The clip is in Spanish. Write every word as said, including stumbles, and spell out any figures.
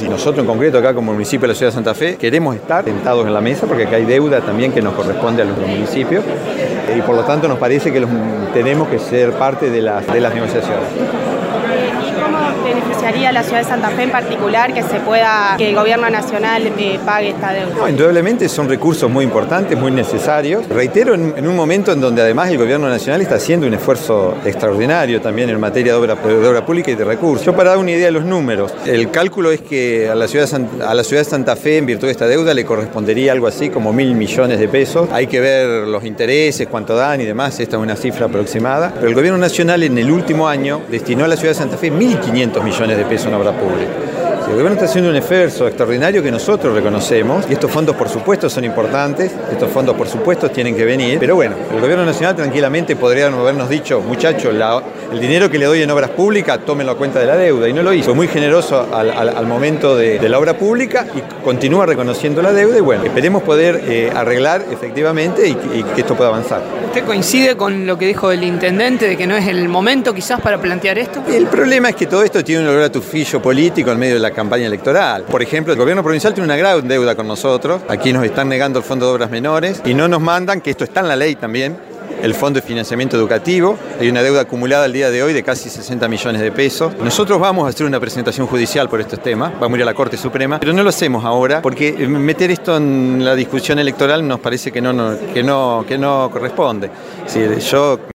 y nosotros en concreto acá como municipio de la ciudad de Santa Fe queremos estar sentados en la mesa porque acá hay deuda también que nos corresponde a los municipios y por lo tanto nos parece que los, tenemos que ser parte de las, de las negociaciones. ¿Cómo beneficiaría a la ciudad de Santa Fe en particular que se pueda, que el gobierno nacional eh, pague esta deuda? No, indudablemente son recursos muy importantes, muy necesarios. Reitero, en, en un momento en donde además el gobierno nacional está haciendo un esfuerzo extraordinario también en materia de obra, de obra pública y de recursos. Yo para dar una idea de los números, el cálculo es que a la, ciudad de San, a la ciudad de Santa Fe en virtud de esta deuda le correspondería algo así como mil millones de pesos. Hay que ver los intereses, cuánto dan y demás, esta es una cifra aproximada. Pero el gobierno nacional en el último año destinó a la ciudad de Santa Fe mil quinientos millones de pesos en obra pública. El gobierno está haciendo un esfuerzo extraordinario que nosotros reconocemos y estos fondos por supuesto son importantes, estos fondos por supuesto tienen que venir, pero bueno, el gobierno nacional tranquilamente podría habernos dicho, muchachos, la, el dinero que le doy en obras públicas, tómenlo a cuenta de la deuda, y no lo hizo. Fue muy generoso al, al, al momento de, de la obra pública y continúa reconociendo la deuda y bueno, esperemos poder eh, arreglar efectivamente y, y que esto pueda avanzar. ¿Usted coincide con lo que dijo el intendente de que no es el momento quizás para plantear esto? El problema es que todo esto tiene un olor a tufillo político en medio de la campaña electoral. Por ejemplo, el gobierno provincial tiene una gran deuda con nosotros. Aquí nos están negando el Fondo de Obras Menores y no nos mandan, que esto está en la ley también, el Fondo de Financiamiento Educativo. Hay una deuda acumulada al día de hoy de casi sesenta millones de pesos. Nosotros vamos a hacer una presentación judicial por estos temas, vamos a ir a la Corte Suprema, pero no lo hacemos ahora porque meter esto en la discusión electoral nos parece que no, no, que no, que no corresponde. Es decir, yo